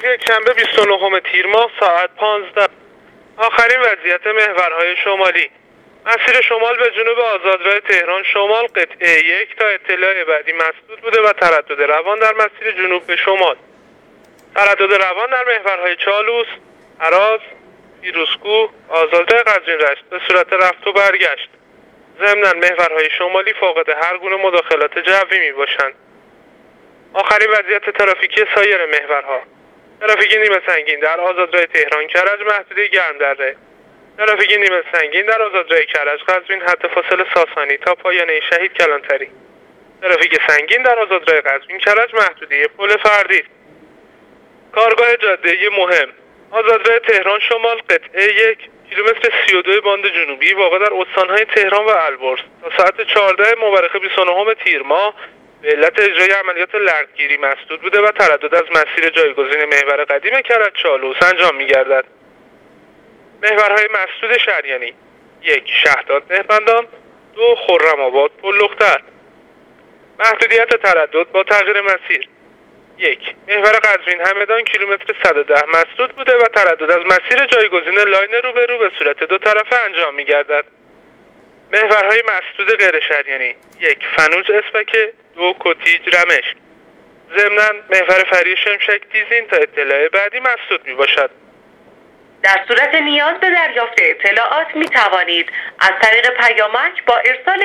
روز یکشنبه 29 تیر ماه ساعت 15. آخرین وضعیت محورهای شمالی. مسیر شمال به جنوب آزادراه تهران شمال قطعه 1 تا اطلاع بعدی مسدود بوده و تردد روان در مسیر جنوب به شمال. تردد روان در محورهای چالوس، هراز، پیروزکوه، آزادراه قزوین رشت به صورت رفت و برگشت. ضمناً محورهای شمالی فاقد هر گونه مداخلات جوی می باشند. آخرین وضعیت ترافیکی سایر محورها. ترافیک نیمه سنگین در آزادراه تهران کرج محدوده گرمدره. ترافیک نیمه سنگین در آزادراه کرج قزوین حد فاصله ساسانی تا پایانه شهید کلانتری. ترافیک سنگین در آزادراه قزوین کرج محدوده پل فردید. کارگاه جاده مهم آزادراه تهران شمال قطعه 1 کیلومتر 32 باند جنوبی واقع در استانهای تهران و البرز تا ساعت 14 مورخه 29 تیر ماه به علت اجرای عملیات لردگیری مسدود بوده و تردد از مسیر جایگزین محور قدیم کرج چالوس انجام می‌گردد. محورهای مسدود شریانی: 1 شهداد مهربندان، 2 خرم‌آباد پل لختر. محدودیت تردد با تغییر مسیر: 1 محور قزوین همدان کیلومتر 110 مسدود بوده و تردد از مسیر جایگزین لاین روبرو به صورت دو طرفه انجام می‌گردد. محورهای مسدود غیر شریانی: 1 فنوج اسپکه، 2 کتیج رمش. ضمناً محور فری شمشک دیزین تا اطلاع بعدی مسدود میباشد. در صورت نیاز به دریافت اطلاعات می توانید از طریق پیامک با ارسال